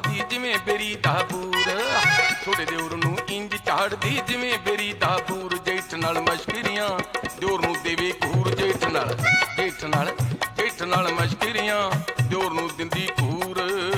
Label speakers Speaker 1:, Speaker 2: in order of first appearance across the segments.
Speaker 1: ਝਾੜਦੀ ਜਿਵੇਂ ਬੇਰੀ ਦਾ ਬੂਰ। ਛੋਟੇ ਦਿਓਰ ਨੂੰ ਇੰਜ ਝਾੜਦੀ ਜਿਵੇਂ ਬੇਰੀ ਦਾ ਬੂਰ। ਜੇਠ ਨਾਲ ਮਸ਼ਕਰੀਆਂ ਦਿਓਰ ਨੂੰ ਦੇਵੇ ਘੂਰ। ਜੇਠ ਨਾਲ ਮਸ਼ਕਰੀਆਂ ਦਿਓਰ ਨੂੰ ਦਿੰਦੀ ਘੂਰ।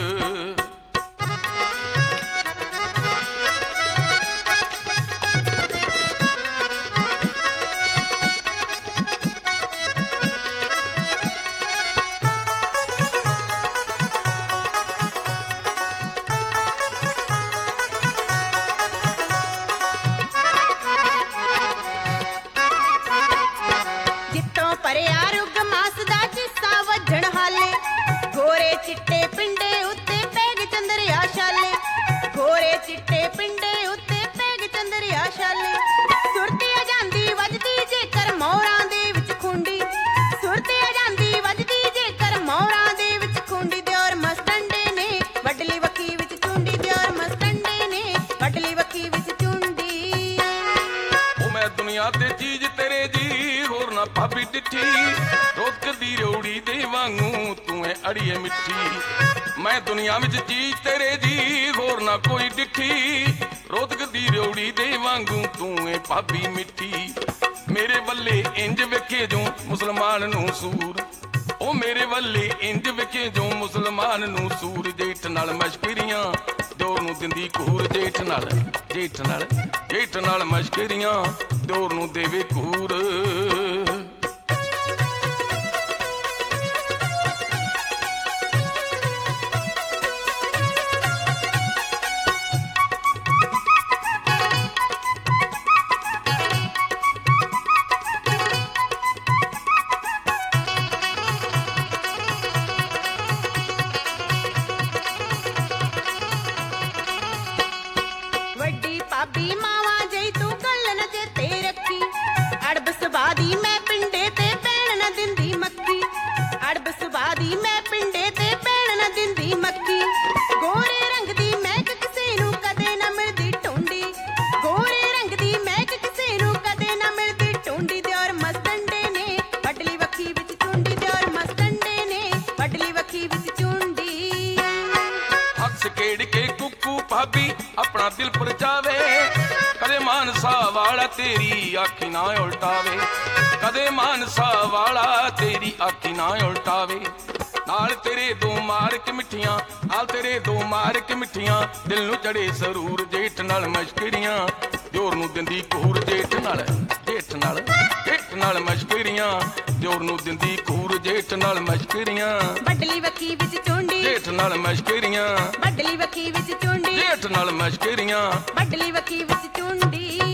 Speaker 2: ਚਿੱਟੇ ਪਿੰਡੇ ਉੱਤੇ ਪੈਗ ਚੰਦਰਿਆ ਛਾਲੇ। ਗੋਰੇ ਚਿੱਟੇ ਪਿੰਡੇ ਉੱਤੇ ਪੈਗ ਚੰਦਰਿਆ ਛਾਲੇ। ਸੁਰਤੇ ਆ ਜਾਂਦੀ ਵੱਜਦੀ ਜੇਕਰ ਮੋਰਾਂ ਦੇ ਵਿੱਚ ਖੁੰਡੀ। ਸੁਰਤੇ ਆ ਜਾਂਦੀ ਵੱਜਦੀ ਜੇਕਰ ਮੋਰਾਂ ਦੇ ਵਿੱਚ ਖੁੰਡੀ। ਦਿਓਰ ਮਸਤੰਡੇ ਨੇ ਵੱਡਲੀ ਵੱਖੀ ਵਿੱਚ ਚੁੰਡੀ। ਦਿਓਰ ਮਸਤੰਡੇ ਨੇ ਵੱਡਲੀ ਵੱਖੀ ਵਿੱਚ ਚੁੰਡੀ।
Speaker 1: ਉਹ ਮੈਂ ਦੁਨੀਆ ਤੇ ਚੀਜ਼ ਤੇਰੇ ਦੀ ਹੋਰ ਨਾ ਭਾਬੀ ਡਿੱਠੀ। ਰੋਕ ਦੀ ਰੋੜੀ ਦੇ ਵਾਂਗੂ ਤੂੰ ਐ ਅੜੀਏ ਮਿੱਠੀ। ਮੈਂ ਦੁਨੀਆ ਵਿੱਚ ਚੀਜ਼ ਤੇਰੇ ਦੀ ਹੋਰ ਨਾ ਕੋਈ ਡਿੱਠੀ। ਰੋਦਕ ਦੀ ਰੋੜੀ ਦੇ ਵਾਂਗੂ ਤੂੰ ਐ ਭਾਬੀ ਮਿੱਠੀ। ਮੇਰੇ ਵੱਲੇ ਇੰਜ ਵੇਖੇ ਜੋ ਮੁਸਲਮਾਨ ਨੂੰ ਸੂਰ। ਉਹ ਮੇਰੇ ਵੱਲੇ ਇੰਜ ਵੇਖੇ ਜੋ ਮੁਸਲਮਾਨ ਨੂੰ ਸੂਰ। ਜੇਠ ਨਾਲ ਮਸ਼ਕਰੀਆਂ ਦਿਓਰ ਨੂੰ ਦਿੰਦੀ ਘੂਰ। ਜੇਠ ਨਾਲ ਮਸ਼ਕਰੀਆਂ ਦਿਓਰ ਨੂੰ ਦੇਵੇ ਘੂਰ।
Speaker 2: ਵੱਡੀ ਭਾਬੀ ਮਾਵਾਂ ਜਈ ਤੂੰ ਗੱਲ ਨਾ ਚੇਤੇ ਰੱਖੀ। ਅੜਬ ਸੁਭਾ ਦੀ ਮੈਂ ਪਿੰਡੇ ਤੇ ਪੈਣ ਨਾ ਦਿੰਦੀ ਮੱਖੀ। ਅੜਬ ਸੁਭਾ ਦੀ ਮੈਂ ਪਿੰਡੇ ਤੇ ਪੈਣ ਨਾ ਦਿੰਦੀ ਮੱਖੀ। ਗੋਰੇ ਰੰਗ ਦੀ ਮਹਿਕ ਕਿਸੇ ਨੂੰ ਕਦੇ ਨਾ ਮਿਲਦੀ ਟੁੰਡੀ। ਗੋਰੇ ਰੰਗ ਦੀ ਮਹਿਕ ਕਿਸੇ ਨੂੰ ਕਦੇ ਨਾ ਮਿਲਦੀ ਟੁੰਡੀ। ਦਿਓਰ ਮਸਤੰਡੇ ਨੇ ਵੱਡਲੀ ਵੱਖੀ ਵਿੱਚ ਚੁੰਡੀ। ਦਿਓਰ ਮਸਤੰਡੇ ਨੇ ਵੱਡਲੀ ਵੱਖੀ ਵਿੱਚ ਚੁੰਡੀ।
Speaker 1: ਹੱਸ ਖੇਡ ਕੇ ਕੁੱਕੂ ਭਾਬੀ ਆਪਣਾ ਦਿਲ ਪਰਚਾਵੇ। ਕਦੇ ਮਾਨਸਾ ਵਾਲਾ ਤੇਰੀ ਆਖੀ ਨਾ ਉਲਟਾਵੇ। ਕਦੇ ਮਾਨਸਾ ਵਾਲਾ ਤੇਰੀ ਆਖੀ ਨਾ ਉਲਟਾਵੇ। ਨਾਲ ਤੇਰੇ ਦੋ ਮਾਰ ਕੇ ਮਿੱਠੀਆਂ, ਨਾਲ ਤੇਰੇ ਦੋ ਮਾਰ ਕੇ ਮਿੱਠੀਆਂ। ਦਿਲ ਨੂੰ ਚੜੇ ਸਰੂਰ। ਜੇਠ ਨਾਲ ਮਸ਼ਕਰੀਆਂ ਦਿਓਰ ਨੂੰ ਦਿੰਦੀ ਘੂਰ। ਜੇਠ ਨਾਲ ਮਸ਼ਕਰੀਆਂ ਦਿਓਰ ਨੂੰ ਦਿੰਦੀ ਘੂਰ। ਜੇਠ ਨਾਲ ਮਸ਼ਕਰੀਆਂ
Speaker 2: ਵੱਡਲੀ ਵੱਖੀ ਵਿੱਚ ਚੁੰਡੀ।
Speaker 1: ਜੇਠ ਨਾਲ ਮਸ਼ਕਰੀਆਂ
Speaker 2: ਵੱਡਲੀ ਵੱਖੀ ਵਿੱਚ ਚੁੰਡੀ।
Speaker 1: ਜੇਠ ਨਾਲ ਮਸ਼ਕਰੀਆਂ
Speaker 2: ਵੱਡਲੀ ਵੱਖੀ ਵਿੱਚ ਚੁੰਡੀ।